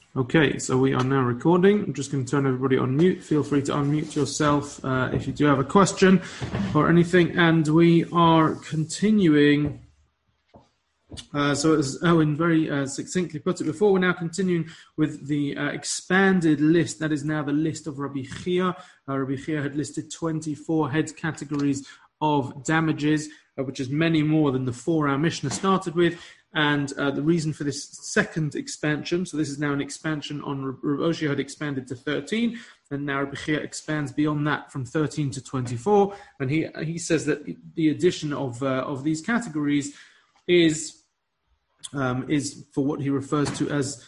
Okay, so we are now recording. I'm just going to turn everybody on mute. Feel free to unmute yourself if you do have a question or anything. And we are continuing. So as Owen very succinctly put it before, we're now continuing with the expanded list. That is now the list of Rabbi Chia. Rabbi Chia had listed 24 head categories of damages, which is many more than the 4 our Mishnah started with. And the reason for this second expansion, so this is now an expansion on Rabbi Oshia had expanded to 13, and now Rabbi Chia expands beyond that from 13 to 24. And he says that the addition of these categories is for what he refers to as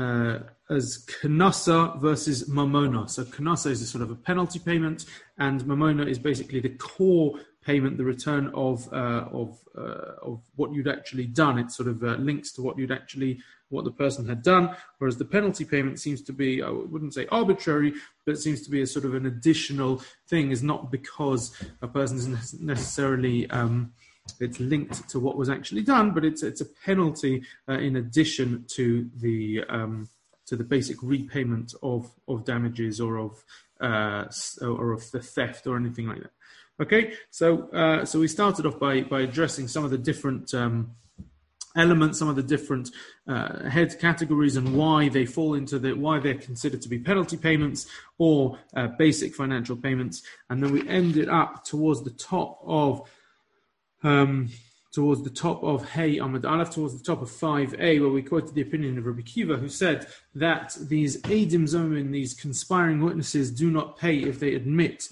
kanasa versus mamona. So kanasa is a sort of a penalty payment, and mamona is basically the core payment, the return of what you'd actually done. It sort of links to what the person had done, whereas the penalty payment seems to be, I wouldn't say arbitrary, but it seems to be a sort of an additional thing. Is not because a person is necessarily it's linked to what was actually done, but it's a penalty in addition to the basic repayment of damages or of the theft or anything like that. Okay, so we started off by addressing some of the different elements, some of the different head categories, and why they fall into why they're considered to be penalty payments or basic financial payments, and then we ended up towards the top of Hey Amud Aleph, towards the top of 5a, where we quoted the opinion of Rabbi Kiva, who said that these Eidim Zomin, these conspiring witnesses, do not pay if they admit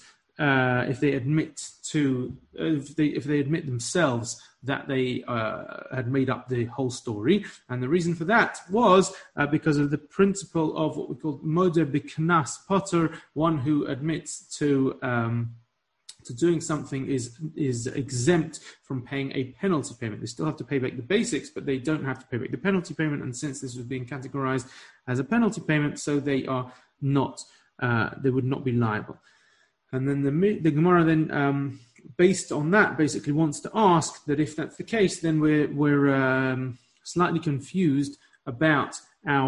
themselves that they had made up the whole story. And the reason for that was because of the principle of what we call Modeh B'Knas Potter, one who admits to doing something is exempt from paying a penalty payment. They still have to pay back the basics, but they don't have to pay back the penalty payment. And since this was being categorized as a penalty payment, so they are not, they would not be liable. And then the Gemara then, based on that, basically wants to ask that if that's the case, then we're slightly confused about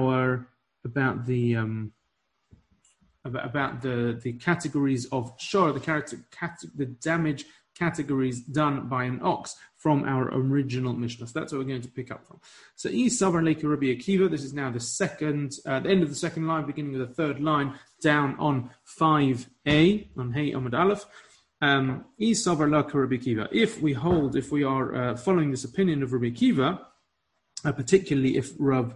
the categories of shor, the damage categories done by an ox from our original Mishnah. So that's what we're going to pick up from. So Savar Leika Rabbi Akiva, this is now the end of the second line, beginning of the third line, down on 5a, on Hey Amud Aleph. Savar Leika Rabbi Akiva. If we are following this opinion of Rabbi Akiva, particularly if Rabbi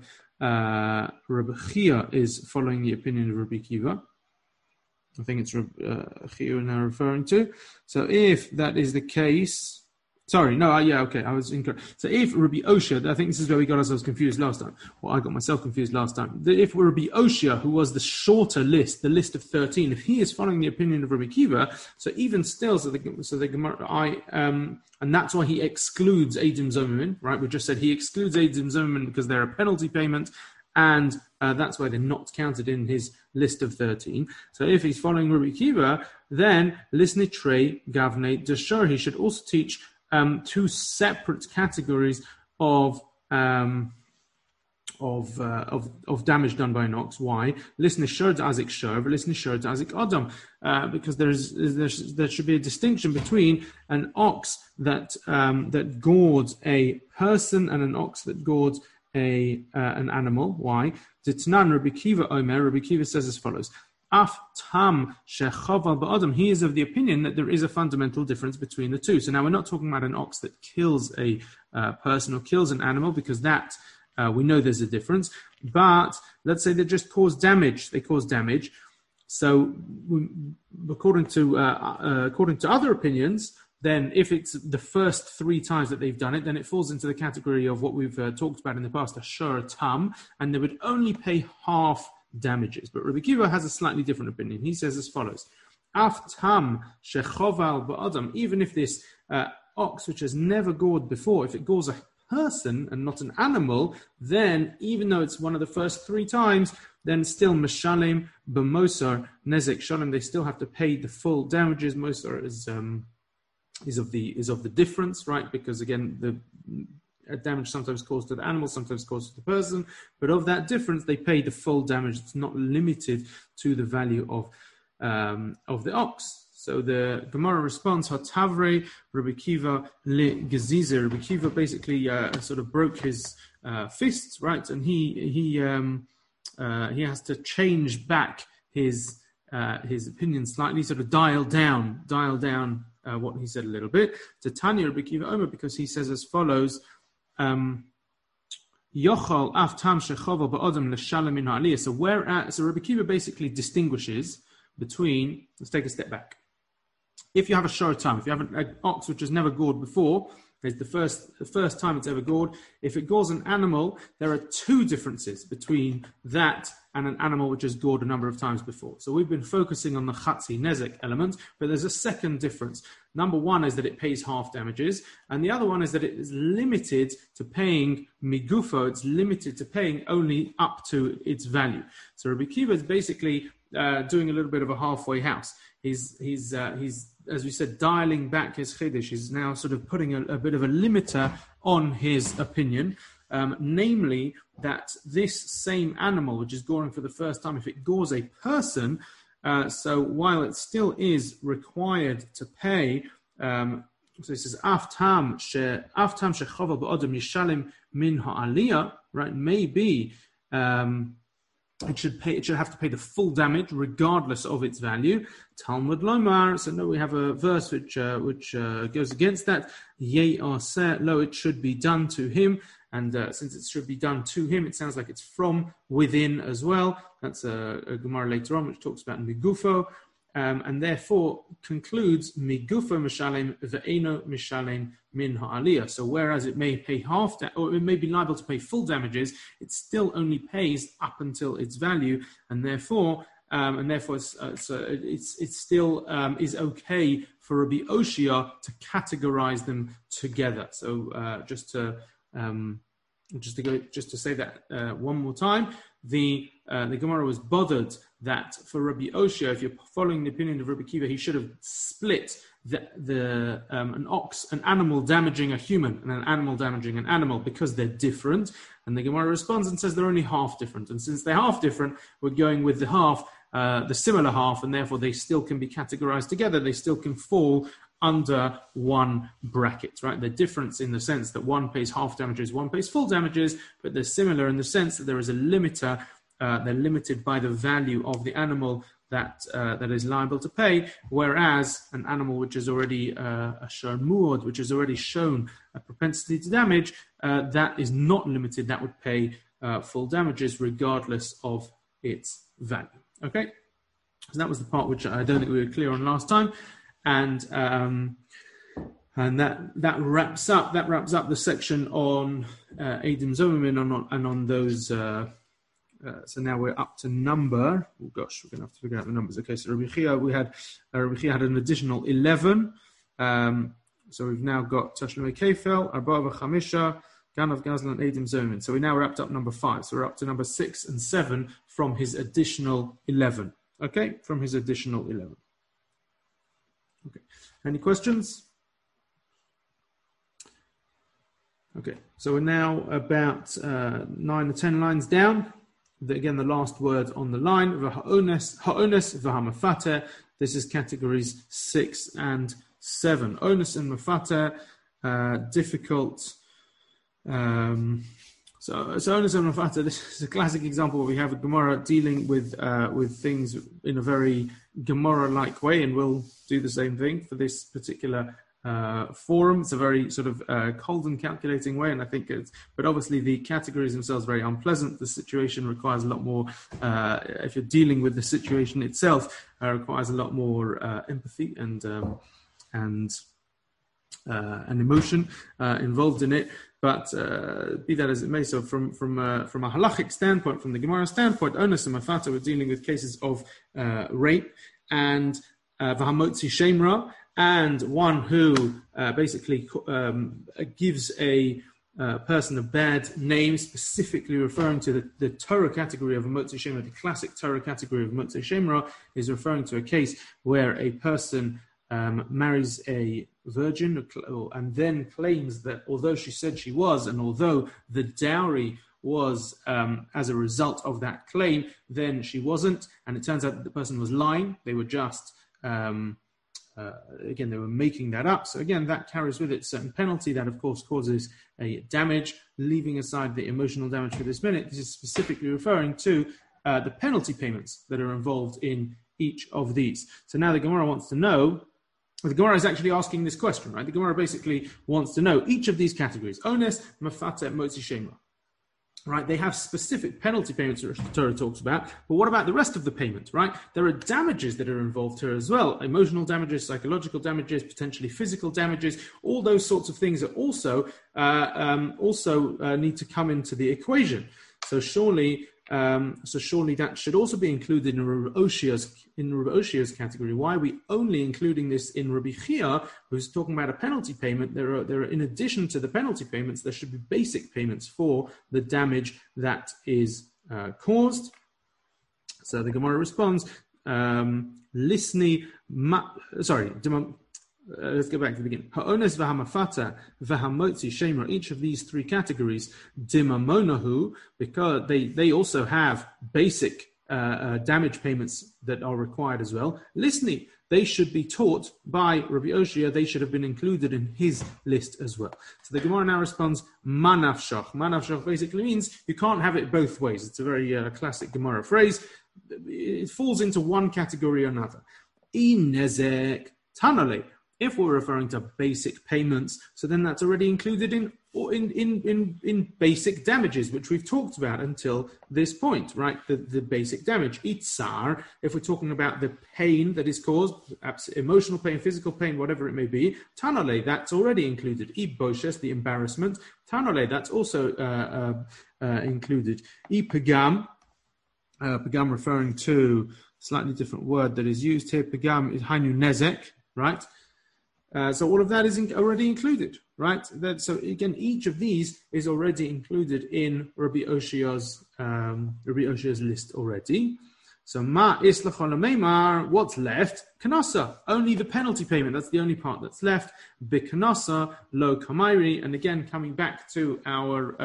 Chia is following the opinion of Rabbi Akiva, I think it's Chia now referring to. So if that is the case, I was incorrect. So if Rabbi Oshia, I think this is where we got ourselves confused last time. Well, I got myself confused last time. If Rabbi Oshia, who was the shorter list, the list of 13, if he is following the opinion of Rabbi Kiva, so even still, so the Gemara, and that's why he excludes Eidim Zomin, right? We just said he excludes Eidim Zomin because they're a penalty payment, and that's why they're not counted in his list of 13. So if he's following Rabbi Kiva, then Lisnei Trei Gavnei Dashur, he should also teach two separate categories of damage done by an ox. Why? Lisnei Shur Azik Shur, but Lisnei Shur Azik Adam, because there should be a distinction between an ox that gourds a person and an ox that gourds an animal. Why? Ditnan Rabbi Kiva Omer. Rabbi Kiva says as follows: Af tam shechaval ba'adam. He is of the opinion that there is a fundamental difference between the two. So now we're not talking about an ox that kills a person or kills an animal, because that we know there's a difference. But let's say they just cause damage. They cause damage. So according to other opinions, then if it's the first 3 times that they've done it, then it falls into the category of what we've talked about in the past, a shur tam, and they would only pay half damages. But Rabbi Kiva has a slightly different opinion. He says as follows: Af tam shechoval ba'adam. Even if this ox, which has never gored before, if it gores a person and not an animal, then even though it's one of the first 3 times, then still meshalem b'mosar nezek shalem. They still have to pay the full damages. Mosar is of the difference, right? Because again, damage sometimes caused to the animal, sometimes caused to the person. But of that difference, they pay the full damage. It's not limited to the value of the ox. So the Gemara responds, Hatavre Rabbi Kiva le Gezizer. Rabbi Kiva basically sort of broke his fists, right? And he has to change back his opinion slightly, sort of dial down what he said a little bit. To Tanya Rabbi Kiva Omer, because he says as follows, Yochal aftam shechovel ba'odam l'shalem min ha'aliyah. So Rabbi Kiva basically distinguishes between, let's take a step back. If you have a shorotam, if you have an ox which has never gored before, it's the first time it's ever gored. If it gores an animal, there are two differences between that and an animal which has gored a number of times before. So we've been focusing on the chatzi nezek element, but there's a second difference. Number one is that it pays half damages, and the other one is that it is limited to paying migufo. It's limited to paying only up to its value. So Rabbi Kiva is basically doing a little bit of a halfway house. He's as we said, dialing back his chiddush. He's now sort of putting a bit of a limiter on his opinion, namely that this same animal, which is goring for the first time, if it gores a person, so while it still is required to pay, so it says aftam shechovel ba'odam yishalem min ha'aliyah, right? Maybe it should have to pay the full damage regardless of its value. Talmud Lomar. So no, we have a verse which goes against that. Ye aseh lo, it should be done to him. And since it should be done to him, it sounds like it's from within as well. That's a Gemara later on which talks about migufo, and therefore concludes migufo mishalem ve'eno mishalem min ha'aliyah. So whereas it may pay or it may be liable to pay full damages, it still only pays up until its value, and therefore it's still is okay for Rabbi Oshia to categorize them together. So just to say that one more time, the Gemara was bothered that for Rabbi Oshia, if you're following the opinion of Rabbi Kiva, he should have split an animal damaging a human and an animal damaging an animal because they're different. And the Gemara responds and says they're only half different. And since they're half different, we're going with the similar half, and therefore they still can be categorized together. They still can fall under one bracket, right? They're different in the sense that one pays half damages, one pays full damages, but they're similar in the sense that there is a limiter. They're limited by the value of the animal that is liable to pay, whereas an animal which is already a shor mu'od, which has already shown a propensity to damage, that is not limited. That would pay full damages regardless of its value. Okay, so that was the part which I don't think we were clear on last time. And that wraps up the section on Eidim Zomim and on those. So now we're up to number. Oh gosh, we're going to have to figure out the numbers. Okay, so Rabbi Chia had an additional 11. So we've now got Tashlumei Kefel, Arba v'Chamisha, Ganav Gazlan, Eidim Zomim. So we now wrapped up number 5. So we're up to number 6 and 7 from his additional 11. Okay, from his additional 11. Okay. Any questions? Okay. So we're now about 9 or 10 lines down. Again, the last word on the line. Ha'ones v'hamafate. This is categories 6 and 7. Onus and mafate, difficult. So onus and mafate. This is a classic example where we have a Gemara dealing with things in a very Gemara-like way, and we'll do the same thing for this particular forum. It's a very sort of cold and calculating way, and I think but obviously the categories themselves are very unpleasant. The situation requires a lot more, if you're dealing with the situation itself, requires a lot more empathy and emotion involved in it. But be that as it may, so from a halachic standpoint, from the Gemara standpoint, onus and mafata, we're dealing with cases of rape and v'hamotzi shemra, and one who basically gives a person a bad name, specifically referring to the Torah category of a motzi shemra. The classic Torah category of motzi shemra is referring to a case where a person marries a virgin and then claims that although she said she was, and although the dowry was as a result of that claim, then she wasn't, and it turns out that the person was lying. They were just, again, they were making that up. So again, that carries with it certain penalty that, of course, causes a damage. Leaving aside the emotional damage for this minute, this is specifically referring to the penalty payments that are involved in each of these. So now the Gemara wants to know, the Gemara is actually asking this question, right? The Gemara basically wants to know each of these categories, ones, mafata, motzi, shema. Right, they have specific penalty payments that the Torah talks about, but what about the rest of the payment, right? There are damages that are involved here as well, emotional damages, psychological damages, potentially physical damages, all those sorts of things are also need to come into the equation. So surely that should also be included in Rabbi Oshia's category. Why are we only including this in Rabbi Chia, who's talking about a penalty payment? There are in addition to the penalty payments, there should be basic payments for the damage that is caused. So the Gemara responds, let's go back to the beginning. Ha'ones v'hamafata v'hamotzi shemer. Each of these three categories, dimamonahu, because they also have basic damage payments that are required as well. Listening, they should be taught by Rabbi Oshia. They should have been included in his list as well. So the Gemara now responds, manafshach. Manafshach basically means you can't have it both ways. It's a very classic Gemara phrase. It falls into one category or another. Inezek tanale. If we're referring to basic payments, so then that's already included in basic damages, which we've talked about until this point, right? The basic damage. Itzar, if we're talking about the pain that is caused, emotional pain, physical pain, whatever it may be, tanale, that's already included. Iboshes, the embarrassment, tanale, that's also included. Ipagam, pagam referring to slightly different word that is used here. Pagam is hainu nezek, right? So all of that is already included, right? So again, each of these is already included in Rabbi Oshia's list already. So ma islachol meimar, what's left? Kanasa, only the penalty payment. That's the only part that's left. Bikanasa lo kamairi, and again coming back to our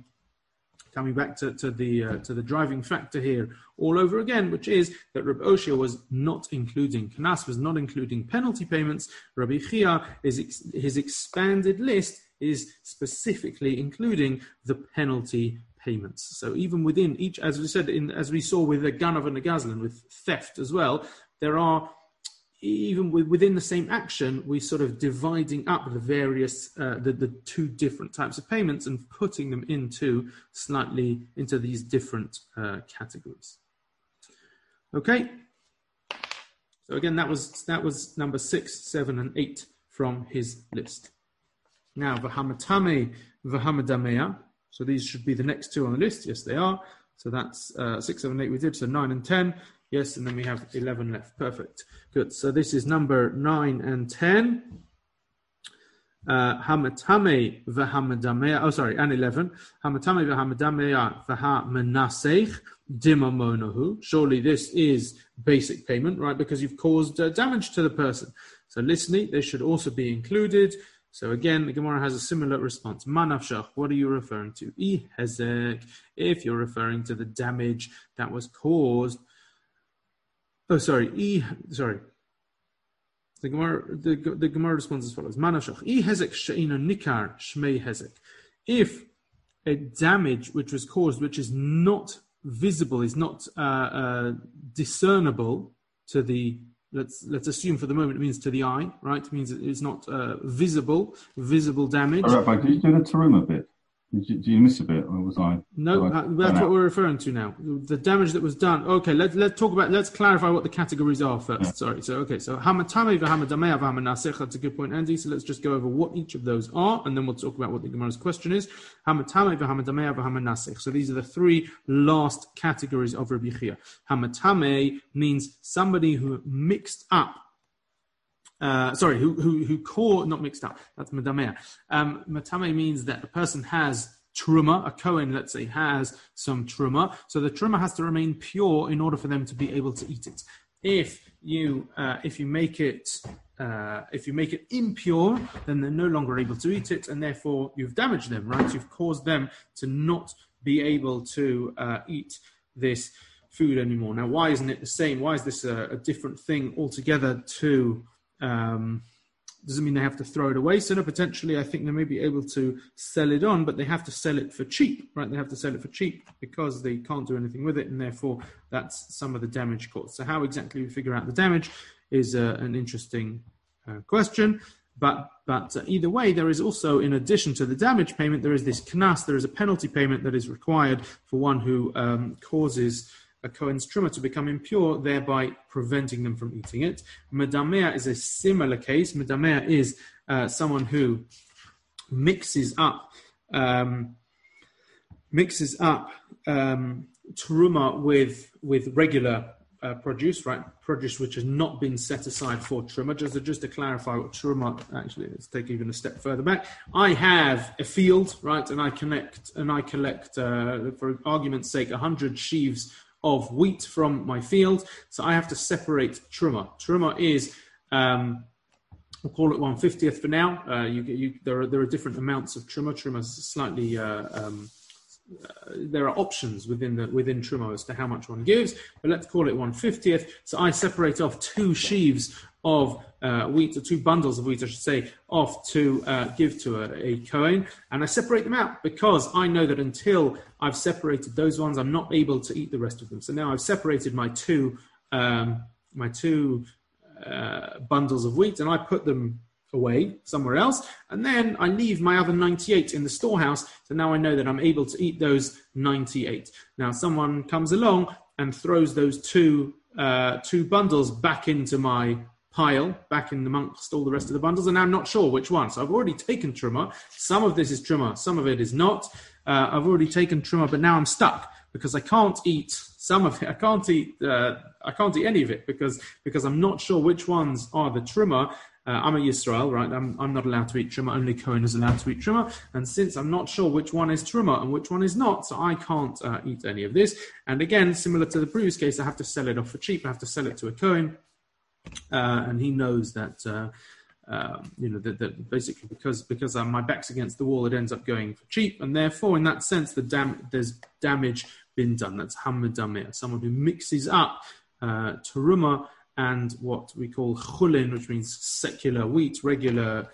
to the driving factor here all over again, which is that Rabbi Oshia was not including Kanas, was not including penalty payments. Rabbi Chia, his expanded list is specifically including the penalty payments. So even within each, as we said, as we saw with the Ganav and the Gazlan, with theft as well, there are, even within the same action, we sort of dividing up the various, the two different types of payments and putting them into these different categories. Okay. So again, that was number 6, 7, and 8 from his list. Now, v'hamatame v'hamadamea. So these should be the next two on the list. Yes, they are. So that's 6, 7, 8 we did. So 9 and 10. Yes, and then we have 11 left. Perfect. Good. So this is number 9 and 10. Hamatame v'hamadamea. Oh, sorry, and 11. Hamatame v'hamadamea v'hamenasech dimamonahu. Surely this is basic payment, right? Because you've caused damage to the person. So listening, they should also be included. So again, the Gemara has a similar response. Manafshach, what are you referring to? Hezek, if you're referring to the damage that was caused. Oh, sorry. The Gemara responds as follows. Manashach. Hezek she'ina nikar shmei hezek. If a damage which was caused, which is not visible, is not discernible to the, let's assume for the moment it means to the eye, right? It means it's not visible damage. All right, but did you do the Teruma bit? Did you miss a bit, or was I? No, that's what we're referring to now. The damage that was done. Okay, let's clarify what the categories are first. Yeah. Sorry. So hamatame v'hamadamea v'hamanasech. That's a good point, Andy. So let's just go over what each of those are, and then we'll talk about what the Gemara's question is. Hamatame v'hamadamea v'hamanasech. So these are the three last categories of Rabbi Chia. Hamatame means somebody who mixed up. Who core, not mixed up. That's madamea. Matame means that a person has truma, a Kohen, let's say, has some truma. So the truma has to remain pure in order for them to be able to eat it. If you make it if you make it impure, then they're no longer able to eat it, and therefore you've damaged them, right? You've caused them to not be able to eat this food anymore. Now, why isn't it the same? Why is this a different thing altogether to... doesn't mean they have to throw it away. So no, potentially, I think they may be able to sell it on, but they have to sell it for cheap, right? They have to sell it for cheap because they can't do anything with it, and therefore that's some of the damage caused. So how exactly we figure out the damage is an interesting question. But either way, there is also, in addition to the damage payment, there is this knas, there is a penalty payment that is required for one who causes a Kohen's truma to become impure, thereby preventing them from eating it. Medamea is a similar case. Medamea is someone who mixes up truma with regular produce, right? Produce which has not been set aside for truma. Just to clarify what truma, actually, let's take even a step further back. I have a field, right, and I collect, for argument's sake, 100 sheaves of wheat from my field. So I have to separate truma. Truma is, we'll call it 1/50th for now. There are different amounts of truma. Truma is slightly, there are options within truma as to how much one gives, but let's call it 1/50th. So I separate off 2 sheaves of wheat, or 2 bundles of wheat, I should say, off to give to a Kohen, and I separate them out because I know that until I've separated those ones, I'm not able to eat the rest of them. So now I've separated my two bundles of wheat, and I put them away somewhere else, and then I leave my other 98 in the storehouse. So now I know that I'm able to eat those 98. Now someone comes along and throws those two bundles back into my pile, back in amongst all the rest of the bundles, and I'm not sure which one. So I've already taken truma. Some of this is truma, some of it is not. I've already taken truma, but now I'm stuck because I can't eat some of it. I can't eat any of it because I'm not sure which ones are the truma. I'm a Yisrael, right? I'm not allowed to eat truma. Only Kohen is allowed to eat truma. And since I'm not sure which one is truma and which one is not, so I can't eat any of this. And again, similar to the previous case, I have to sell it off for cheap. I have to sell it to a Kohen. And he knows that, that basically because my back's against the wall, it ends up going for cheap. And therefore, in that sense, there's damage been done. That's hamedameh, someone who mixes up teruma and what we call chulin, which means secular wheat, regular,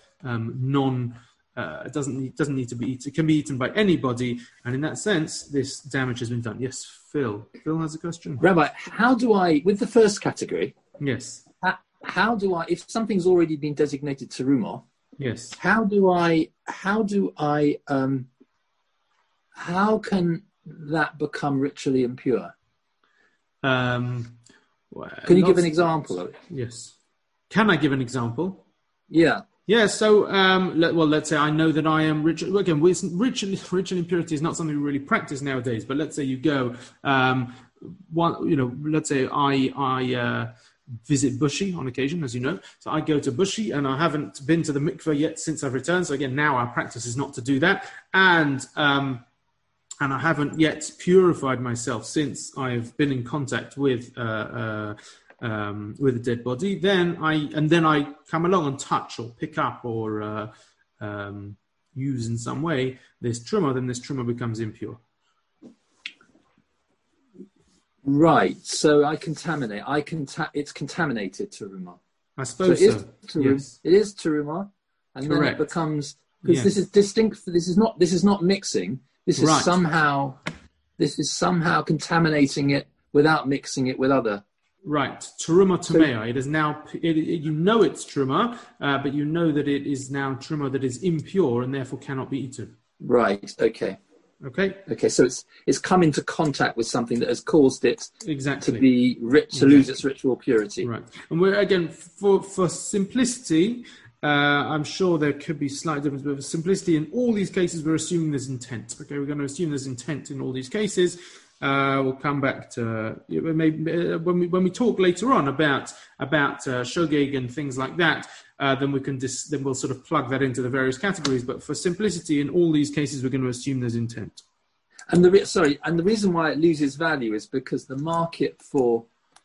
it doesn't need to be eaten. It can be eaten by anybody, and in that sense, this damage has been done. Yes, Phil. Phil has a question. Rabbi, how do I, with the first category? Yes. How do I, if something's already been designated teruma? Yes. How can that become ritually impure? Can you give an example of it? Yes. Can I give an example? Yeah. Yeah, so, let's say I know that I am ritual. Again, ritual impurity is not something we really practice nowadays, but let's say you go, let's say I visit Bushi on occasion, as you know. So I go to Bushi, and I haven't been to the mikveh yet since I've returned. So again, now our practice is not to do that. And I haven't yet purified myself since I've been in contact with a dead body. Then I come along and touch or pick up or use in some way this truma. Then this truma becomes impure. Right. So I contaminate. It's contaminated teruma. I suppose so. Yes. It is teruma, and correct. Then it becomes, because this is distinct. This is not mixing. This is somehow contaminating it without mixing it with other. Right, teruma tamea. It is now. You know it's truma, but you know that it is now truma that is impure and therefore cannot be eaten. Right. Okay. Okay. So it's come into contact with something that has caused it exactly to lose its ritual purity. Right. And we're again for simplicity. I'm sure there could be slight difference, but for simplicity, in all these cases, we're assuming there's intent. Okay, we're going to assume there's intent in all these cases. We'll come back to maybe when we talk later on about shogeg and things like that. Then we'll sort of plug that into the various categories. But for simplicity, in all these cases, we're going to assume there's intent. And the reason why it loses value is because the market for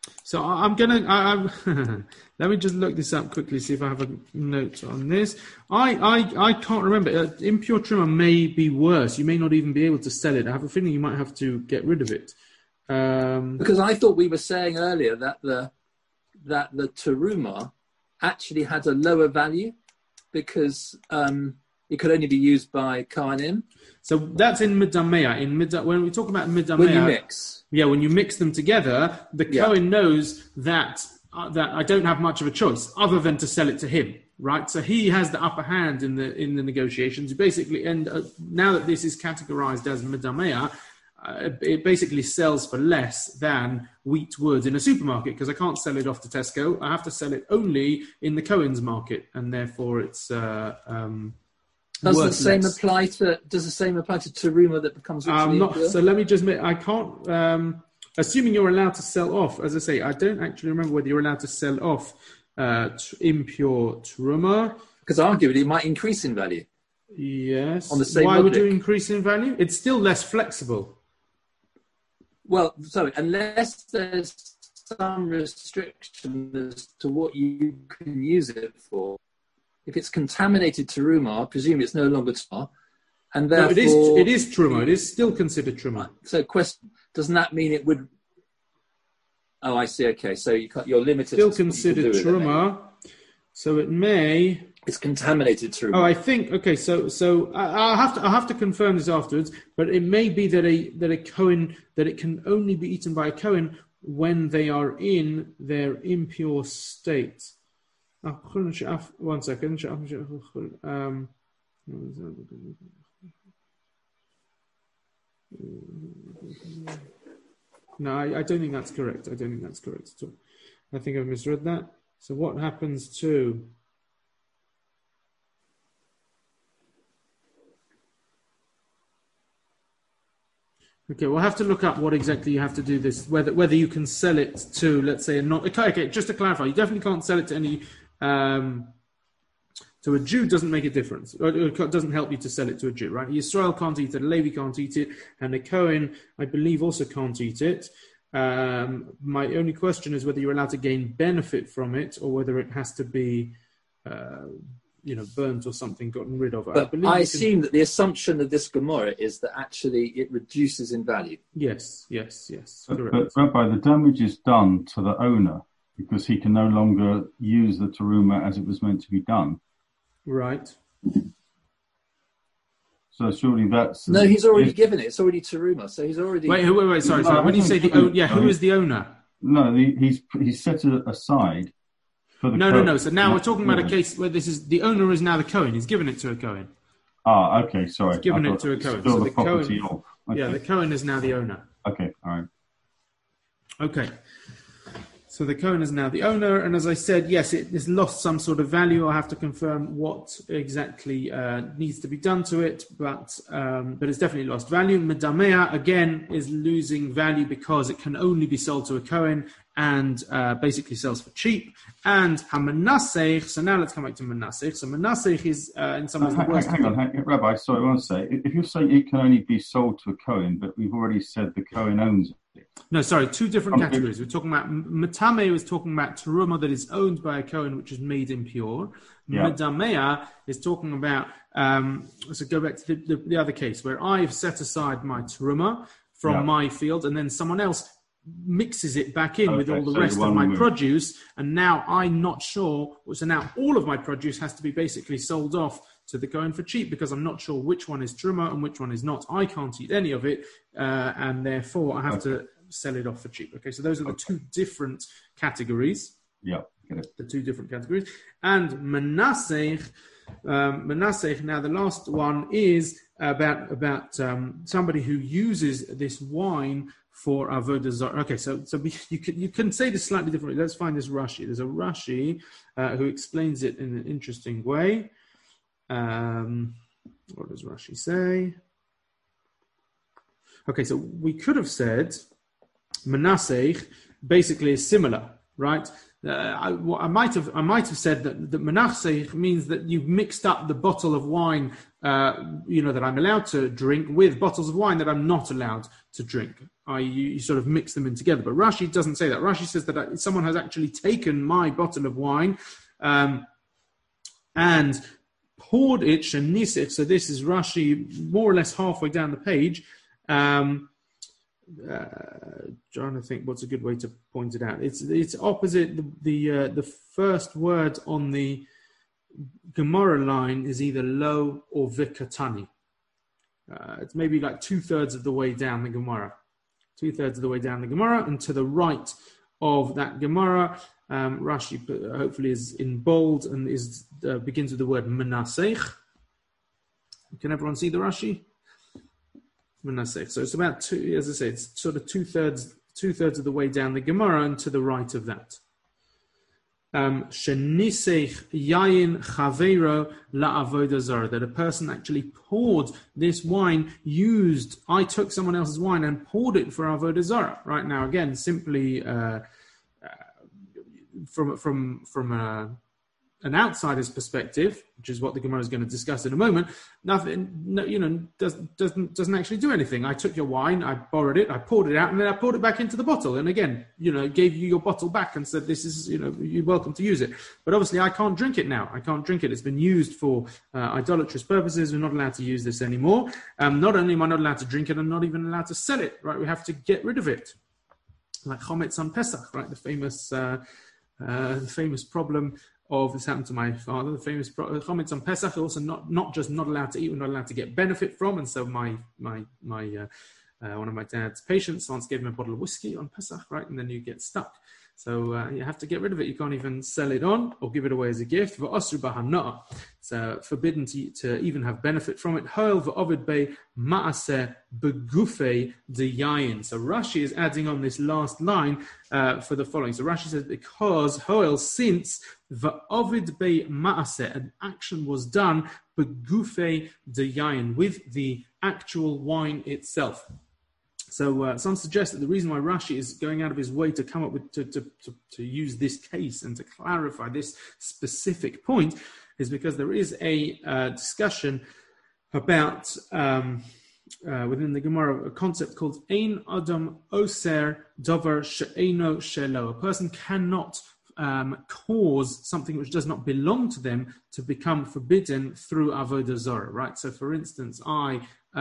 So I'm gonna. Let me just look this up quickly, see if I have a note on this. I can't remember. Impure trimmer may be worse. You may not even be able to sell it. I have a feeling you might have to get rid of it. Because I thought we were saying earlier that the teruma actually had a lower value because it could only be used by Kohanim. So that's in Midamea. When we talk about Midamea, when you mix. Yeah, when you mix them together, the Kohen knows that I don't have much of a choice other than to sell it to him, right? So he has the upper hand in the negotiations. Basically, and now that this is categorized as Midamea, it basically sells for less than wheat would in a supermarket because I can't sell it off to Tesco. I have to sell it only in the Cohen's market, and therefore it's Does the same apply to teruma that becomes ritually impure? So let me just admit, I can't. Assuming you're allowed to sell off, as I say, I don't actually remember whether you're allowed to sell off impure teruma. Because arguably it might increase in value. Yes. On the same Why logic. would you increase in value? It's still less flexible. Well, so unless there's some restriction as to what you can use it for, if it's contaminated teruma, I presume it's no longer tar, and therefore it is teruma. It is still considered teruma. So, question: doesn't that mean it would? Oh, I see. Okay, so you're limited. Still considered teruma, so it may. It's contaminated teruma. Oh, I think okay. So I'll have to confirm this afterwards. But it may be that a Kohen that it can only be eaten by a Kohen when they are in their impure state. One second. No, I don't think that's correct. I don't think that's correct at all. I think I've misread that. So what happens to... Okay, we'll have to look up what exactly you have to do this, whether you can sell it to, let's say, okay, just to clarify, you definitely can't sell it to any... So a Jew doesn't make a difference. It doesn't help you to sell it to a Jew, right? Yisrael can't eat it, a Levi can't eat it, and a Kohen, I believe, also can't eat it. My only question is whether you're allowed to gain benefit from it or whether it has to be, burnt or something, gotten rid of. But I assume that the assumption of this Gemara is that actually it reduces in value. Yes. But Rabbi, the damage is done to the owner because he can no longer use the teruma as it was meant to be done. Right. So surely that's... No, he's already given it. It's already teruma, so he's already... Wait, sorry. When you say the owner, who is the owner? No, he's set it aside for the... No. So now we're talking about a case where the owner is now the Kohen. He's given it to a Kohen. Ah, okay, sorry. He's given it to a Kohen. Still So the property Kohen, of. Okay. Yeah, the Kohen is now the owner. Okay, all right. Okay. So the Kohen is now the owner, and as I said, yes, it has lost some sort of value. I have to confirm what exactly needs to be done to it, but it's definitely lost value. Medamea, again, is losing value because it can only be sold to a Kohen and basically sells for cheap. And Hamanasech, so now let's come back to Manasech. So Manasech is in some ways the worst. Hang on, Rabbi, sorry, I want to say, if you're saying it can only be sold to a Kohen, but we've already said the Kohen owns it. No, sorry, two different categories. We're talking about Matame is talking about teruma that is owned by a Kohen, which is made impure. Yeah. Medamea is talking about. So go back to the other case where I've set aside my teruma from my field, and then someone else mixes it back in with all the rest of my produce, and now I'm not sure. So now all of my produce has to be basically sold off to the Kohen for cheap because I'm not sure which one is teruma and which one is not. I can't eat any of it, and therefore I have to sell it off for cheap. Okay, so those are the two different categories. Yeah, get it. The two different categories. And Manasech, now the last one is about somebody who uses this wine for avodah zarah. Okay, so you can say this slightly differently. Let's find this Rashi. There's a Rashi who explains it in an interesting way. What does Rashi say? Okay, so we could have said Manasech basically is similar. right? I might have said that menachsech means that you've mixed up the bottle of wine, that I'm allowed to drink with bottles of wine that I'm not allowed to drink. You sort of mix them in together. But Rashi doesn't say that. Rashi says that someone has actually taken my bottle of wine and poured it shenisich. So this is Rashi more or less halfway down the page. Trying to think what's a good way to point it out. It's opposite the first word on the Gemara line is either lo or vikatani. It's maybe like 2/3 of the way down the Gemara. 2/3 of the way down the Gemara, and to the right of that Gemara, Rashi hopefully is in bold and begins with the word menasech. Can everyone see the Rashi? Menasech. So it's about as I say, it's sort of 2/3 of the way down the Gemara, and to the right of that. Shenisech yayin chaveiro la'avoda zara, that a person actually poured this wine, I took someone else's wine and poured it for avoda zara. Right now, again, simply from an outsider's perspective, which is what the Gemara is going to discuss in a moment, doesn't actually do anything. I took your wine, I borrowed it, I poured it out, and then I poured it back into the bottle. And again, gave you your bottle back and said, this is, you're welcome to use it. But obviously I can't drink it now. I can't drink it. It's been used for idolatrous purposes. We're not allowed to use this anymore. Not only am I not allowed to drink it, I'm not even allowed to sell it, right? We have to get rid of it. Like Chometz on Pesach, right? The famous problem of this happened to my father. The famous Chometz on Pesach, also not just not allowed to eat, we're not allowed to get benefit from. And so my one of my dad's patients once gave him a bottle of whiskey on Pesach, right? And then you get stuck. So you have to get rid of it. You can't even sell it on or give it away as a gift. It's forbidden to even have benefit from it. So Rashi is adding on this last line for the following. So Rashi says, because hoel, since va'ovid be ma'aseh, an action was done begufei de yayin, with the actual wine itself. So some suggest that the reason why Rashi is going out of his way to come up with to use this case and to clarify this specific point is because there is a discussion about within the Gemara a concept called Ein Adam Oser Dover She'eno Shelo. A person cannot cause something which does not belong to them to become forbidden through avodah zarah, right? So, for instance, I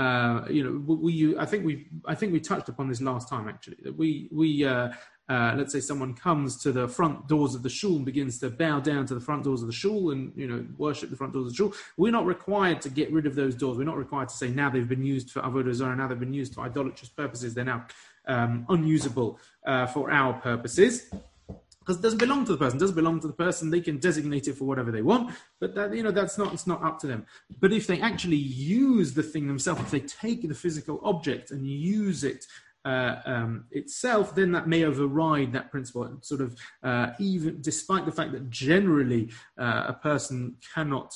think we touched upon this last time. Actually, that we let's say someone comes to the front doors of the shul and begins to bow down to the front doors of the shul and worship the front doors of the shul. We're not required to get rid of those doors. We're not required to say now they've been used for avodah zarah, now they've been used for idolatrous purposes. They're now unusable for our purposes. Because it doesn't belong to the person. It doesn't belong to the person. They can designate it for whatever they want, but that, it's not up to them. But if they actually use the thing themselves, if they take the physical object and use it itself, then that may override that principle. Sort of even despite the fact that generally a person cannot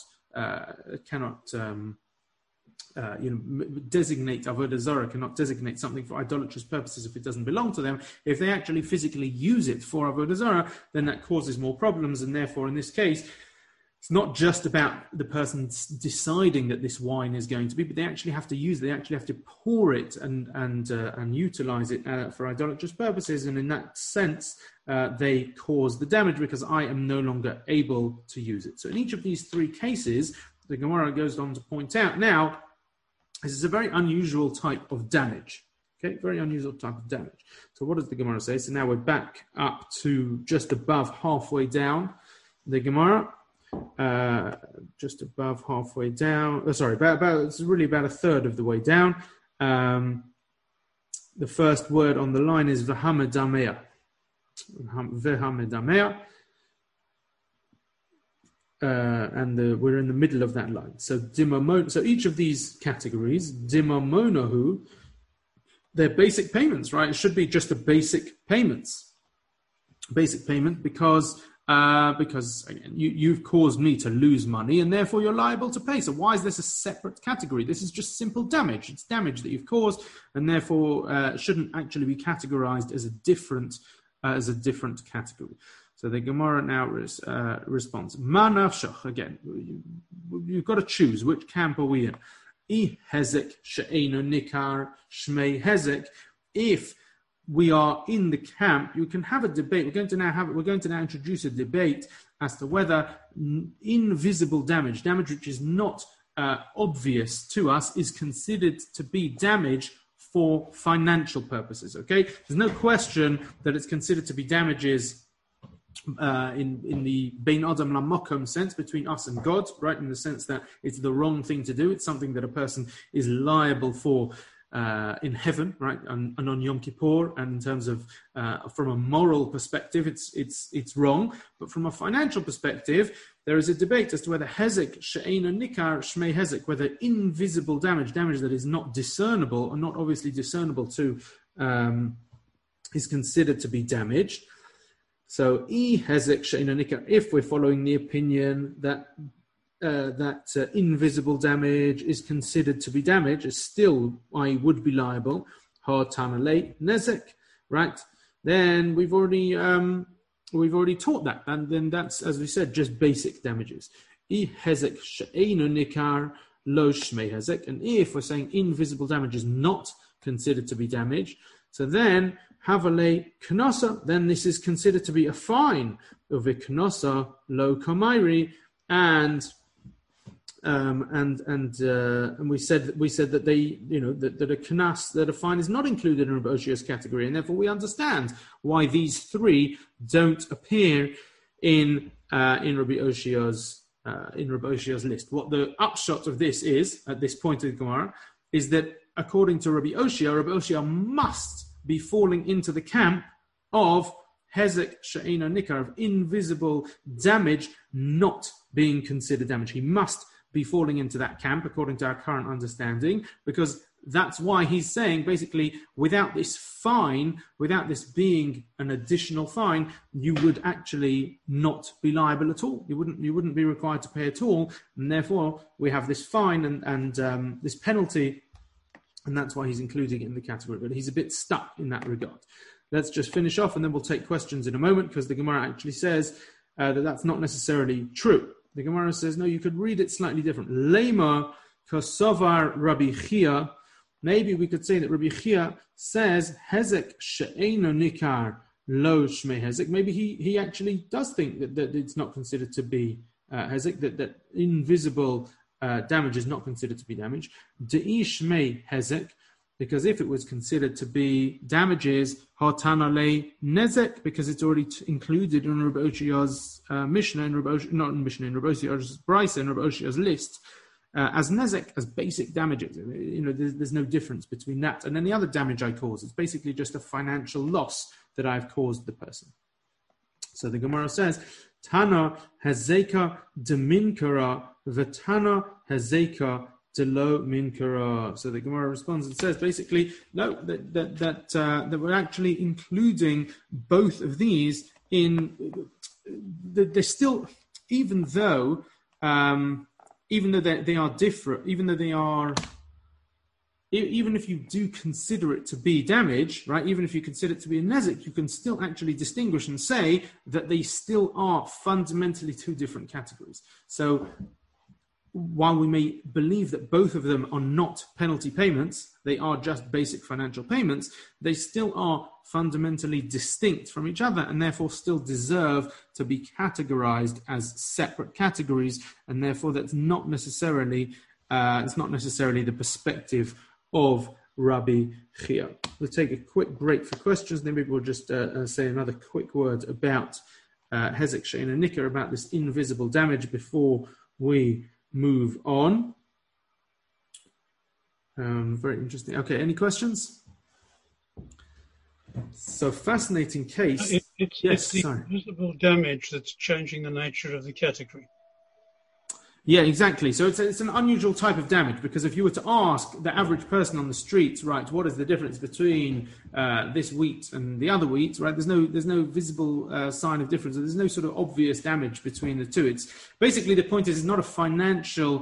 designate avodah zarah, cannot designate something for idolatrous purposes if it doesn't belong to them. If they actually physically use it for avodah zarah, then that causes more problems. And therefore, in this case, it's not just about the person deciding that this wine is going to be, but they actually have to use it. They actually have to pour it and utilize it for idolatrous purposes. And in that sense, they cause the damage because I am no longer able to use it. So in each of these three cases, the Gemara goes on to point out now, this is a very unusual type of damage. Okay, very unusual type of damage. So what does the Gemara say? So now we're back up to just above halfway down the Gemara. Just above halfway down. It's really about a third of the way down. The first word on the line is v'hamedamea. V'hamedamea. And we're in the middle of that line. So so each of these categories, dimamonahu, they're basic payments, right? It should be just a basic payment because again, you've caused me to lose money and therefore you're liable to pay. So why is this a separate category? This is just simple damage. It's damage that you've caused and therefore shouldn't actually be categorized as a different as a different category. So the Gemara now responds, Ma nafshach, again, you've got to choose which camp are we in. I hezek she'eino nikar shmei hezek. If we are in the camp, you can have a debate. We're going to now introduce a debate as to whether invisible damage which is not obvious to us, is considered to be damage for financial purposes. Okay, there's no question that it's considered to be damages in the Bein Adam Lamokom sense, between us and God, right? In the sense that it's the wrong thing to do. It's something that a person is liable for in heaven, right? And on Yom Kippur, and in terms of from a moral perspective, it's wrong. But from a financial perspective, there is a debate as to whether hezek she'eino nikar shmei hezek, whether invisible damage that is not discernible or not obviously discernible to, is considered to be damaged. So, hezek she'eino nikar, if we're following the opinion that invisible damage is considered to be damage, is still, I would be liable, ha-tanalei nezek, right? Then we've already taught that, and then that's, as we said, just basic damages. Hezek she'eino nikar lo shmei hezek, and if we're saying invisible damage is not considered to be damage, so then havalei knosa, then this is considered to be a fine of knosa lo kamairi, and we said that they, that a knas, that a fine is not included in Rabbi Oshia's category, and therefore we understand why these three don't appear in Rabbi Oshia's list. What the upshot of this is at this point of the Gemara is that according to Rabbi Oshia must be falling into the camp of hezek she'eino nikar, of invisible damage not being considered damage. He must be falling into that camp according to our current understanding, because that's why he's saying basically without this fine, without this being an additional fine, you would actually not be liable at all. You wouldn't be required to pay at all, and therefore we have this fine and this penalty, and that's why he's including it in the category. But he's a bit stuck in that regard. Let's just finish off, and then we'll take questions in a moment, because the Gemara actually says that that's not necessarily true. The Gemara says, no, you could read it slightly different. Lema kasavar Rabbi Chia. Maybe we could say that Rabbi Chia says, hezek she'eino nikar lo shmei hezek. Maybe he actually does think that it's not considered to be hezek, that invisible damage is not considered to be damage. De'i shmei hezek, because if it was considered to be damages, ha-tanalei nezek, because it's already included in Rabbi Oshia's Mishnah, in Rabbi Oshia's Brisa, in Rabbi Oshia's list, as nezek, as basic damages. There's no difference between that and any other damage I cause. It's basically just a financial loss that I've caused the person. So the Gemara says, Tana hazeka deminkara v'tana hazeka Delo minkara. So the Gemara responds and says basically, no, that we're actually including both of these in. They're still, even though they are different, even if you do consider it to be damage, right? Even if you consider it to be a nezek, you can still actually distinguish and say that they still are fundamentally two different categories. So while we may believe that both of them are not penalty payments, they are just basic financial payments, they still are fundamentally distinct from each other, and therefore still deserve to be categorized as separate categories, and therefore that's not necessarily the perspective of Rabbi Chia. We'll take a quick break for questions, then maybe we'll just say another quick word about hezek she'eino nikar, about this invisible damage, before we move on. Very interesting. Okay, any questions? So fascinating case. It's the invisible damage that's changing the nature of the category. Yeah, exactly. So it's an unusual type of damage, because if you were to ask the average person on the streets, right, what is the difference between this wheat and the other wheat, right? There's no visible sign of difference. There's no sort of obvious damage between the two. It's basically, the point is, it's not a financial,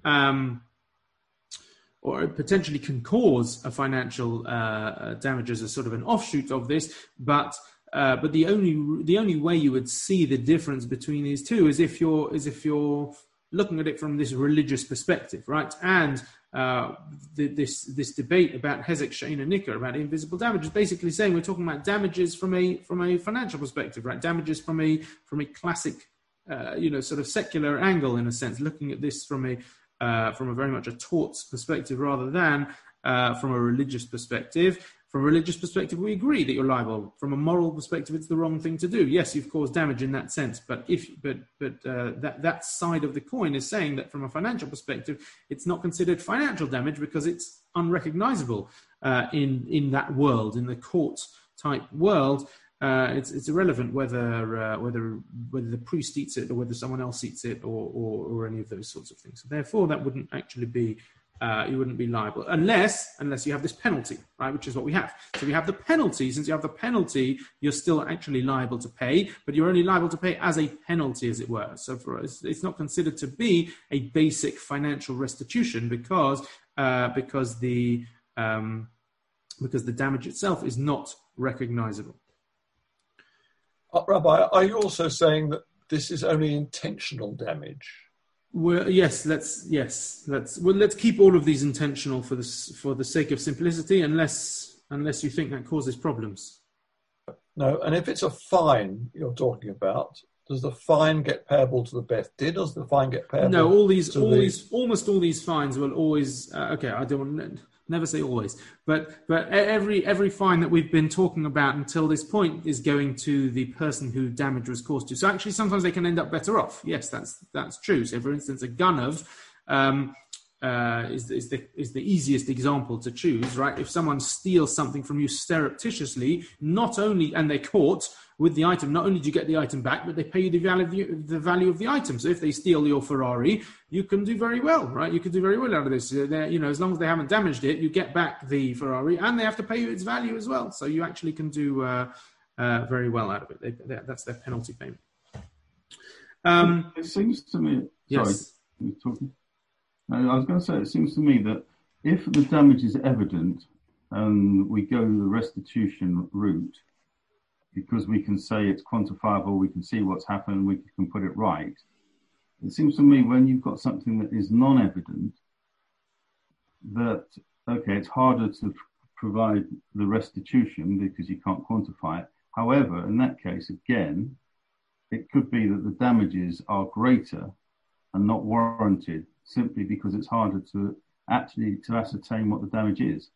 or it potentially can cause a financial damage as a sort of an offshoot of this, but But the only way you would see the difference between these two is if you're looking at it from this religious perspective, right? And this debate about Hezek, She'ein, and Nikah, about invisible damage, is basically saying we're talking about damages from a financial perspective, right? Damages from a classic, sort of secular angle, in a sense, looking at this from a very much a torts perspective rather than from a religious perspective. From a religious perspective, we agree that you're liable. From a moral perspective, it's the wrong thing to do. Yes, you've caused damage in that sense, but that side of the coin is saying that from a financial perspective, it's not considered financial damage because it's unrecognizable in that world, in the court type world. It's irrelevant whether the priest eats it or whether someone else eats it or any of those sorts of things. So therefore, that wouldn't actually be. You wouldn't be liable unless you have this penalty, right? Which is what we have. So we have the penalty. Since you have the penalty, you're still actually liable to pay, but you're only liable to pay as a penalty, as it were. So for us, it's not considered to be a basic financial restitution because the damage itself is not recognizable. Rabbi, are you also saying that this is only intentional damage? Well, let's keep all of these intentional for the sake of simplicity, unless you think that causes problems. No, and if it's a fine you're talking about, does the fine get payable to the Beth Din? Does the fine get payable? No, almost all these fines will always. I don't never say always, but every fine that we've been talking about until this point is going to the person who damage was caused to. So actually, sometimes they can end up better off. Yes, that's true. So, for instance, a ganav is the easiest example to choose, right? If someone steals something from you surreptitiously, and they're caught with the item, not only do you get the item back, but they pay you the value of the item. So if they steal your Ferrari, you can do very well, right? You can do very well out of this. As long as they haven't damaged it, you get back the Ferrari, and they have to pay you its value as well. So you actually can do very well out of it. That's their penalty payment. It seems to me. Yes. Sorry, talking. No, I was going to say, it seems to me that if the damage is evident and we go the restitution route, because we can say it's quantifiable, we can see what's happened, we can put it right. It seems to me when you've got something that is non-evident, that, okay, it's harder to provide the restitution because you can't quantify it. However, in that case, again, it could be that the damages are greater and not warranted simply because it's harder to ascertain what the damage is.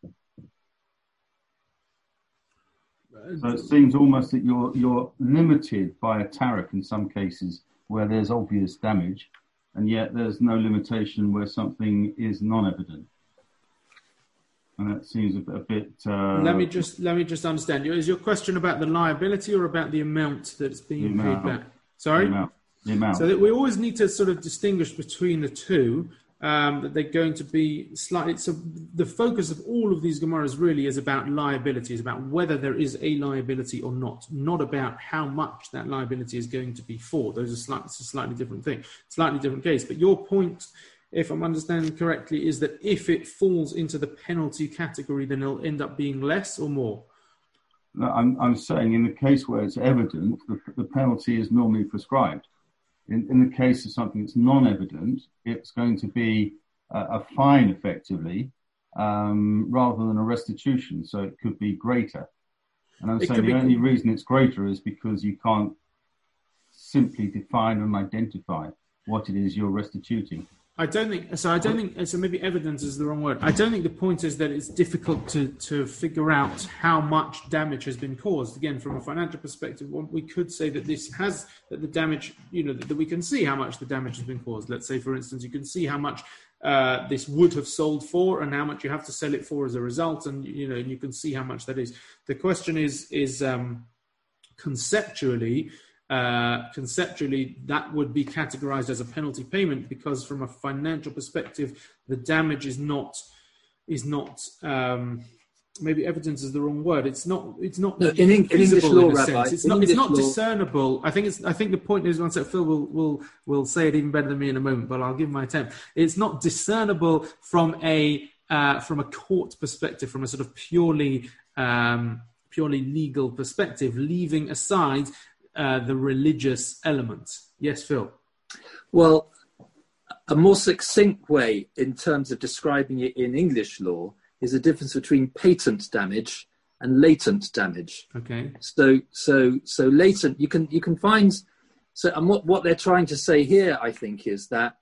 So it seems almost that you're limited by a tariff in some cases where there's obvious damage, and yet there's no limitation where something is non-evident. And that seems a bit. Let me just understand. Is your question about the liability or about the amount that's being paid back? Sorry, the amount. So that we always need to sort of distinguish between the two. That they're going to be slightly. So the focus of all of these Gemaras really is about liability, is about whether there is a liability or not about how much that liability is going to be for. It's a slightly different thing, slightly different case. But your point, if I'm understanding correctly, is that if it falls into the penalty category, then it'll end up being less or more. No, I'm saying in the case where it's evident, the penalty is normally prescribed. In the case of something that's non-evident, it's going to be a fine, effectively, rather than a restitution. So it could be greater. And I'm saying the only reason it's greater is because you can't simply define and identify what it is you're restituting. I don't think so. Maybe evidence is the wrong word. I don't think the point is that it's difficult to figure out how much damage has been caused. Again, from a financial perspective, we could say that the damage, that we can see how much the damage has been caused. Let's say, for instance, you can see how much this would have sold for and how much you have to sell it for as a result, and you can see how much that is. The question is conceptually. Conceptually, that would be categorized as a penalty payment because, from a financial perspective, the damage is not. Maybe evidence is the wrong word. It's not. In English law, Rabbi, it's not discernible. I think the point is, once Phil will say it even better than me in a moment, but I'll give my attempt. It's not discernible from a court perspective, from a sort of purely purely legal perspective, leaving aside the religious element. Yes, Phil? Well, a more succinct way in terms of describing it in English law is the difference between patent damage and latent damage. Okay. So latent, you can find. So, and what they're trying to say here, I think, is that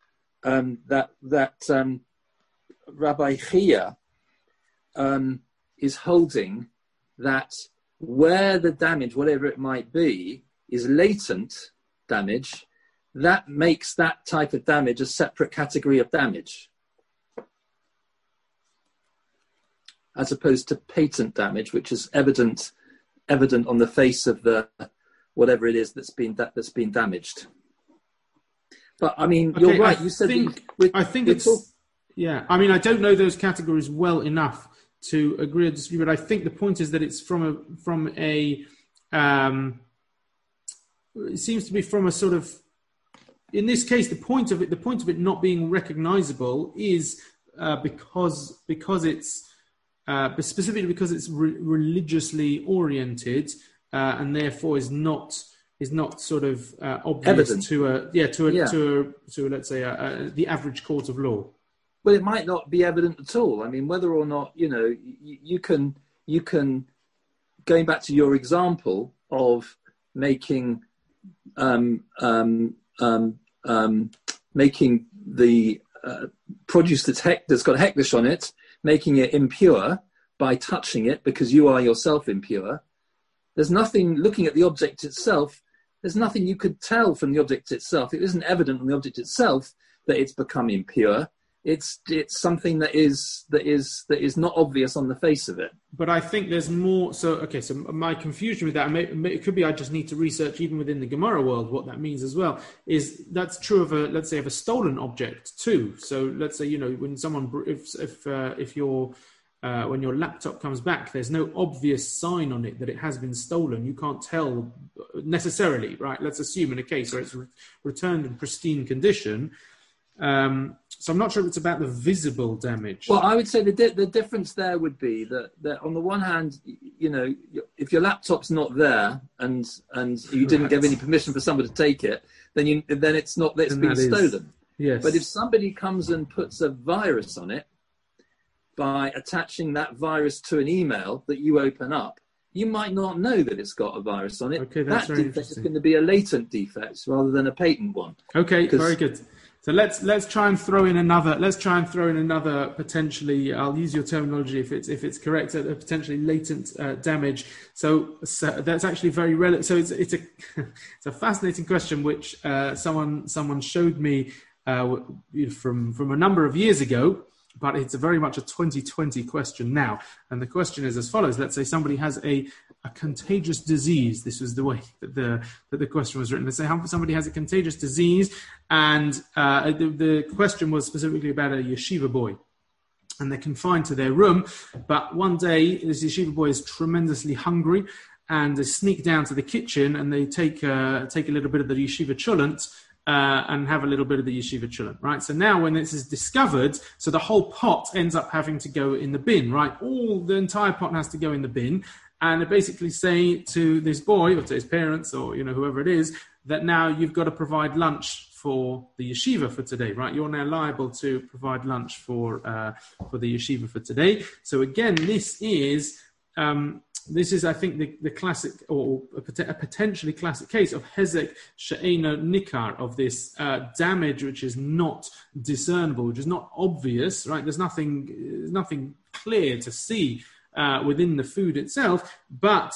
Rabbi Chia is holding that where the damage, whatever it might be, is latent damage, that makes that type of damage a separate category of damage, as opposed to patent damage, which is evident on the face of the whatever it is that's been damaged. But I mean, you're right. You said I think it's yeah. I mean, I don't know those categories well enough to agree or disagree, but I think the point is that it's from a it seems to be from a sort of, in this case, the point of it not being recognizable is because it's specifically because it's religiously oriented and therefore is not sort of obvious evident to let's say the average court of law. Well, it might not be evident at all. I mean, whether or not you can going back to your example of making making the produce that's got hekdesh on it, making it impure by touching it because you are yourself impure. There's nothing, looking at the object itself, there's nothing you could tell from the object itself. It isn't evident on the object itself that it's become impure. It's something that is not obvious on the face of it. But I think there's more. So my confusion with that, it could be I just need to research even within the Gemara world what that means as well. Is that's true of a stolen object too? So let's say when someone if when your laptop comes back, there's no obvious sign on it that it has been stolen. You can't tell necessarily, right? Let's assume in a case where it's returned in pristine condition. So I'm not sure if it's about the visible damage. Well, I would say the difference there would be that on the one hand, if your laptop's not there and you didn't give any permission for someone to take it, then it's not that it's been stolen. Yes. But if somebody comes and puts a virus on it by attaching that virus to an email that you open up, you might not know that it's got a virus on it. Okay, that's that very defect interesting. is going to be a latent defect rather than a patent one. Okay, very good. So let's try and throw in another potentially. I'll use your terminology if it's correct. A potentially latent damage. So that's actually very relevant. So it's a fascinating question which someone showed me from a number of years ago. But it's very much a 2020 question now. And the question is as follows. Let's say somebody has a contagious disease. This was the way that the question was written. Let's say somebody has a contagious disease, and the question was specifically about a yeshiva boy. And they're confined to their room. But one day, this yeshiva boy is tremendously hungry, and they sneak down to the kitchen, and they take a little bit of the yeshiva cholent, and have a little bit of the yeshiva cholent, right? So now when this is discovered, so the whole pot ends up having to go in the bin, right? The entire pot has to go in the bin. And they basically say to this boy or to his parents or, whoever it is, that now you've got to provide lunch for the yeshiva for today, right? You're now liable to provide lunch for the yeshiva for today. So again, this is, I think, the classic or a potentially classic case of hezek she'eino nikar, of this damage which is not discernible, which is not obvious, right? There's nothing clear to see within the food itself, but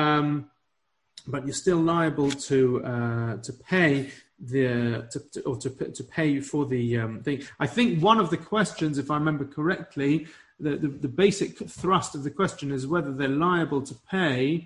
you're still liable to pay to pay for the thing. I think one of the questions, if I remember correctly, the basic thrust of the question is whether they're liable to pay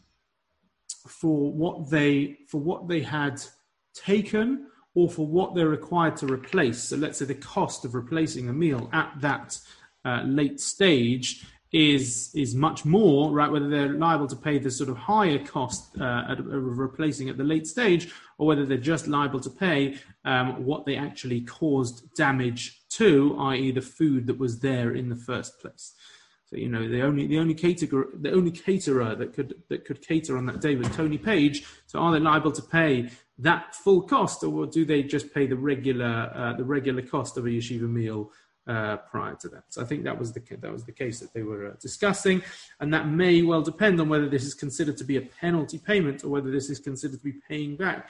for what they had taken or for what they're required to replace. So let's say the cost of replacing a meal at that late stage is much more, right? Whether they're liable to pay the sort of higher cost of replacing at the late stage, or whether they're just liable to pay what they actually caused damage to, i.e. the food that was there in the first place. So The only caterer that could cater on that day was Tony Page. So are they liable to pay that full cost, or do they just pay the regular cost of a yeshiva meal prior to that? So I think that was the case that they were discussing, and that may well depend on whether this is considered to be a penalty payment or whether this is considered to be paying back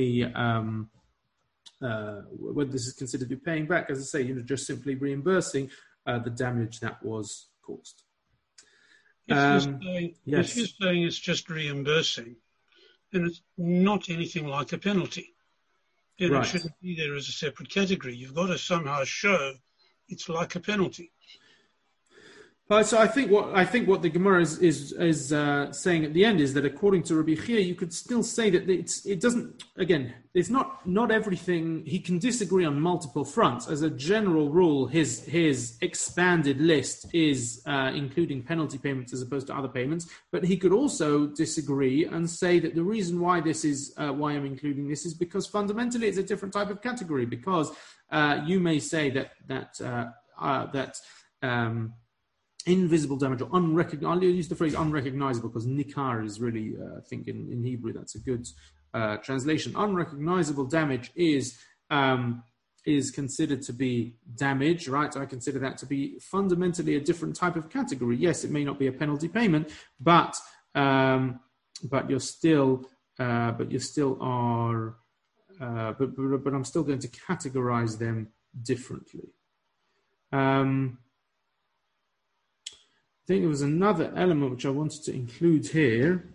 whether this is considered to be paying back, as I say, just simply reimbursing the damage that was caused. If you're saying it's just reimbursing, then it's not anything like a penalty. Then It shouldn't be there as a separate category. You've got to somehow show it's like a penalty. So I think what the Gemara is saying at the end is that according to Rabbi Chia, you could still say that it doesn't. Again, it's not everything. He can disagree on multiple fronts. As a general rule, his expanded list is including penalty payments as opposed to other payments. But he could also disagree and say that the reason why this is why I'm including this is because fundamentally it's a different type of category. Because you may say that invisible damage or unrecognizable. I'll use the phrase unrecognizable because nikar is really, I think in Hebrew, that's a good translation. Unrecognizable damage is considered to be damage, right? So I consider that to be fundamentally a different type of category. Yes, it may not be a penalty payment, but you're still are, but I'm still going to categorize them differently. I think there was another element which I wanted to include here,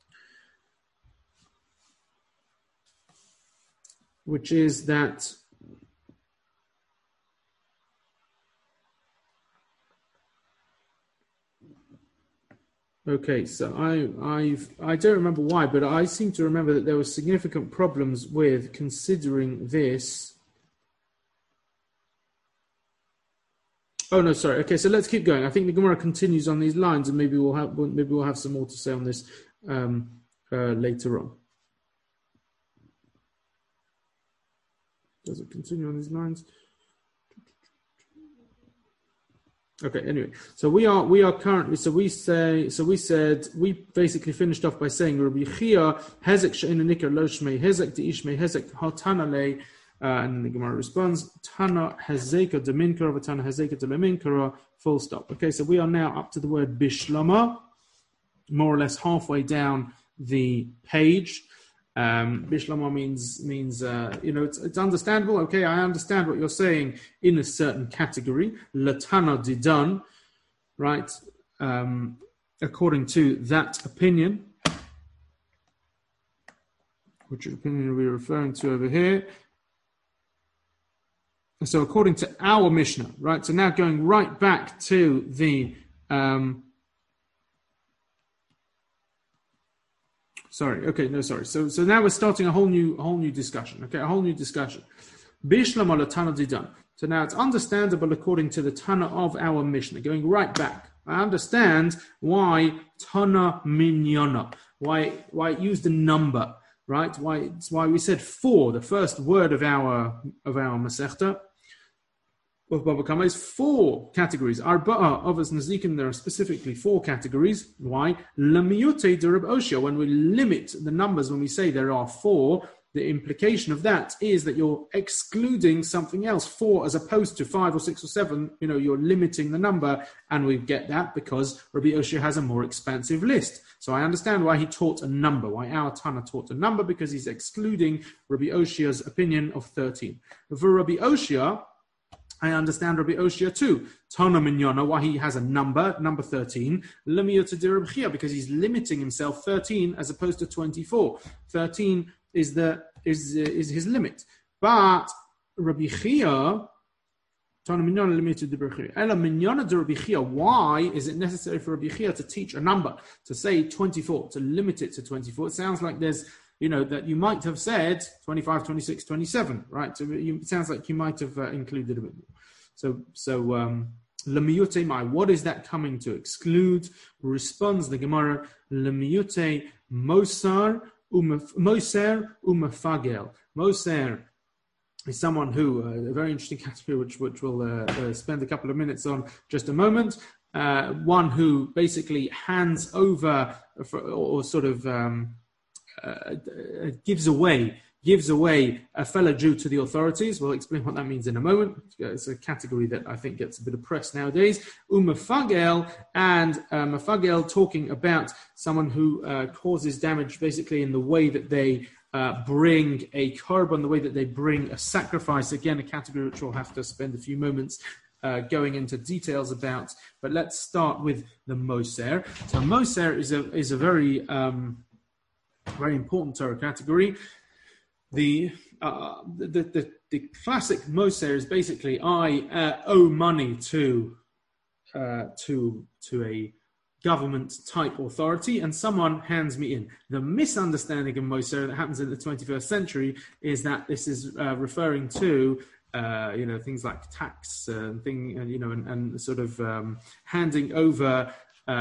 which is that okay, so I don't remember why, but I seem to remember that there were significant problems with considering this. Oh no, sorry. Okay, so let's keep going. I think the Gemara continues on these lines, and maybe we'll have some more to say on this later on. Does it continue on these lines? Okay. Anyway, so we are currently. So we basically finished off by saying Rabbi Chia hezek she'ena nikar lo shmei hezek de'ishmei hezek hatanalei. And then the Gemara responds, Tana Hazeka de Minkara, Tana Hazeka de Minkara, full stop. Okay, so we are now up to the word Bishlama, more or less halfway down the page. Bishlama means it's understandable. Okay, I understand what you're saying in a certain category. Latana Didan, right? According to that opinion, which opinion are we referring to over here? So according to our Mishnah, right? So now going right back to the So now we're starting a whole new discussion. Okay, a whole new discussion. Bishlam ala Tana didan. So now it's understandable according to the Tana of our Mishnah. Going right back, I understand why Tana minyana, why it used a number, right? It's why we said 4. The first word of our Masechta of Baba Kama is 4 categories. Arba'a of us Nazikim, there are specifically 4 categories. Why? Lamiyute de Reb Oshia. When we limit the numbers, when we say there are 4, the implication of that is that you're excluding something else. 4 as opposed to 5 or 6 or 7, you're limiting the number, and we get that because Rabbi Oshia has a more expansive list. So I understand why he taught a number, why our Tana taught a number, because he's excluding Rabbi Oshia's opinion of 13. For Rabbi Oshia, I understand Rabbi Oshia too. Tana minyana, why he has a number 13. Lemiyot de Reb Chia, because he's limiting himself 13 as opposed to 24. 13 is his limit. But Rabbi Chia, Tana minyana limited de Reb Chia. Ela minyana de Rabbi Chia. Why is it necessary for Rabbi Chia to teach a number, to say 24, to limit it to 24? It sounds like there's that you might have said 25, 26, 27, right? So it sounds like you might have included a bit more. So lemiyute mai, what is that coming to exclude? Responds the Gemara, lemiyute moser umefagel. Moser is someone who, a very interesting category, which we'll spend a couple of minutes on just a moment. one who basically hands over or sort of gives away a fellow Jew to the authorities. We'll explain what that means in a moment. It's a category that I think gets a bit of press nowadays. Mefagel, and Mefagel talking about someone who causes damage basically in the way that they bring a korban, the way that they bring a sacrifice. Again, a category which we'll have to spend a few moments going into details about. But let's start with the Moser. So Moser is a very very important Torah category. The classic Moser is basically I owe money to a government type authority, and someone hands me in. The misunderstanding of Moser that happens in the 21st century is that this is referring to things like tax and sort of handing over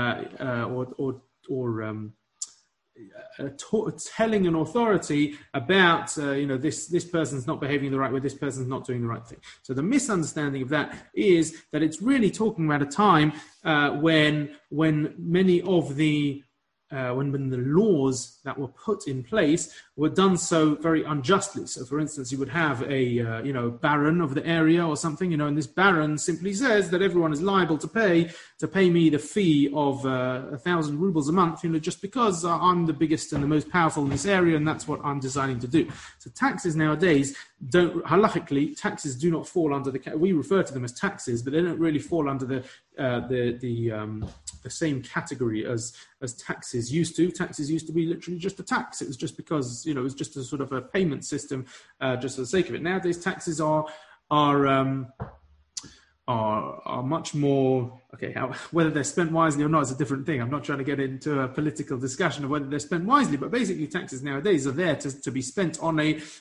telling an authority about this person's not behaving the right way, this person's not doing the right thing. So the misunderstanding of that is that it's really talking about a time when many of the when the laws that were put in place were done so very unjustly. So, for instance, you would have a baron of the area or something, and this baron simply says that everyone is liable to pay me the fee of 1,000 rubles a month, just because I'm the biggest and the most powerful in this area, and that's what I'm deciding to do. So taxes nowadays halachically, taxes do not fall under we refer to them as taxes, but they don't really fall under the same category as taxes used to. Taxes used to be literally just a tax. It was just because it was just a sort of a payment system, just for the sake of it. Nowadays, taxes are much more whether they're spent wisely or not is a different thing. I'm not trying to get into a political discussion of whether they're spent wisely, but basically taxes nowadays are there to be spent on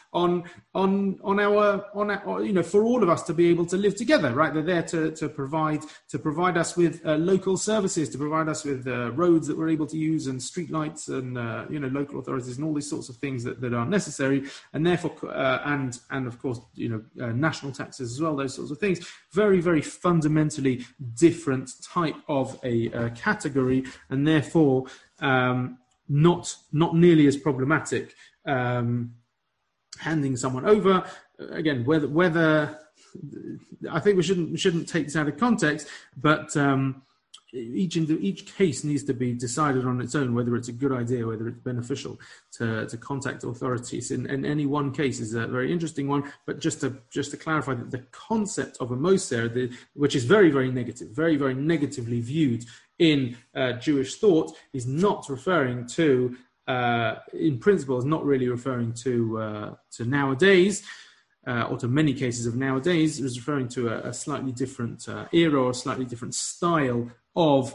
our for all of us to be able to live together, right? They're there to provide us with local services, to provide us with roads that we're able to use, and street lights, and local authorities, and all these sorts of things that are necessary, and therefore and of course national taxes as well, those sorts of things. Very, very fundamentally different type of a category, and therefore not nearly as problematic. Handing someone over, again, whether I think we shouldn't take this out of context, but each case needs to be decided on its own, whether it's a good idea, whether it's beneficial to contact authorities. And any one case is a very interesting one, but just to clarify that the concept of a moser, which is very, very negative, very, very negatively viewed in Jewish thought, is not referring to, in principle, is not really referring to nowadays. Or to many cases of nowadays. It was referring to a slightly different era or a slightly different style of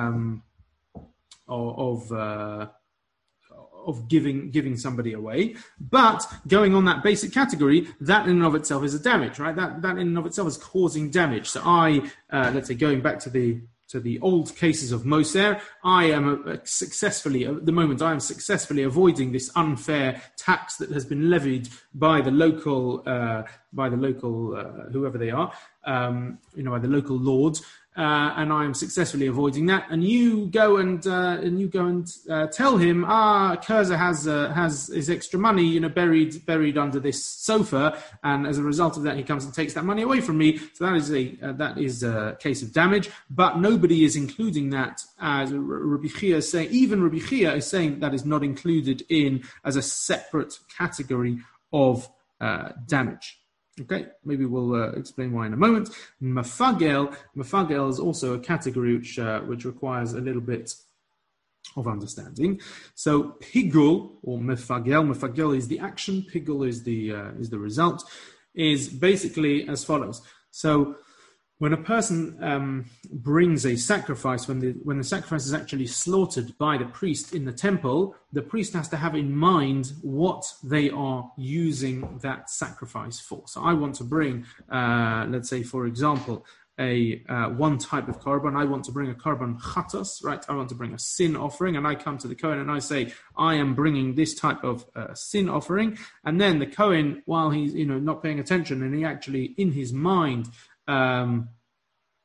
giving somebody away. But going on that basic category, that in and of itself is a damage, right? That in and of itself is causing damage. So let's say going back to the old cases of Moser, I am successfully avoiding this unfair tax that has been levied by the local whoever they are, by the local lords, and I am successfully avoiding that. And you go and tell him, Kurza has his extra money, buried under this sofa, and as a result of that, he comes and takes that money away from me. So that is a case of damage. But nobody is including that, as Rabbi Chia is saying. Even Rabbi Chia is saying that is not included in as a separate category of damage. Okay, maybe we'll explain why in a moment. Mefagel is also a category which requires a little bit of understanding. So pigul or mefagel is the action, pigul is the result, is basically as follows. So when a person brings a sacrifice, when the sacrifice is actually slaughtered by the priest in the temple, the priest has to have in mind what they are using that sacrifice for. So I want to bring, let's say, for example, one type of korban. I want to bring a korban chatos, right? I want to bring a sin offering, and I come to the Kohen and I say, I am bringing this type of sin offering. And then the Kohen, while he's not paying attention, and he actually in his mind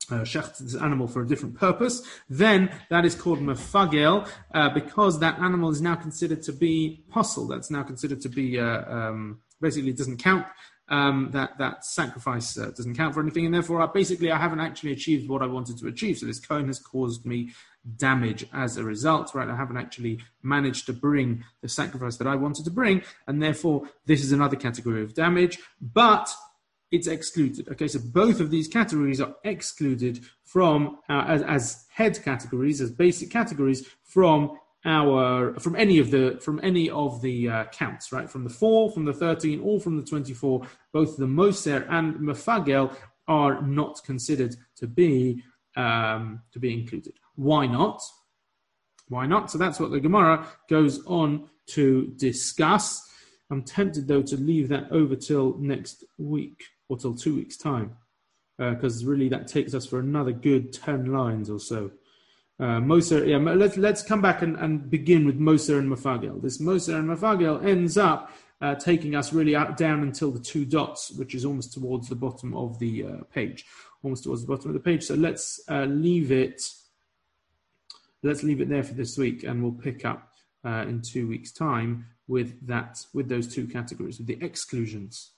shecht this animal for a different purpose, then that is called mefagel, because that animal is now considered to be posel. That's now considered to be, basically it doesn't count. That sacrifice doesn't count for anything, and therefore I haven't actually achieved what I wanted to achieve. So this kohen has caused me damage as a result, right? I haven't actually managed to bring the sacrifice that I wanted to bring, and therefore this is another category of damage, but it's excluded. Okay, so both of these categories are excluded from as head categories, as basic categories from any of the counts, right? From the 4, from the 13, or from the 24, both the moser and mefagel are not considered to be included. Why not? Why not? So that's what the Gemara goes on to discuss. I'm tempted though to leave that over till next week or till 2 weeks' time, because really that takes us for another good 10 lines or so. Moser, let's come back and begin with Moser and Mefagel. This Moser and Mefagel ends up taking us really down until the 2 dots, which is almost towards the bottom of the page. So let's leave it. Let's leave it there for this week, and we'll pick up in 2 weeks' time with those 2 categories, with the exclusions.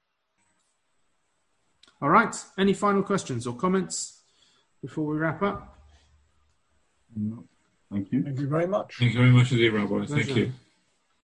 All right. Any final questions or comments before we wrap up? No. Thank you. Thank you very much. Thank you very much indeed, Rabbi. Thank you.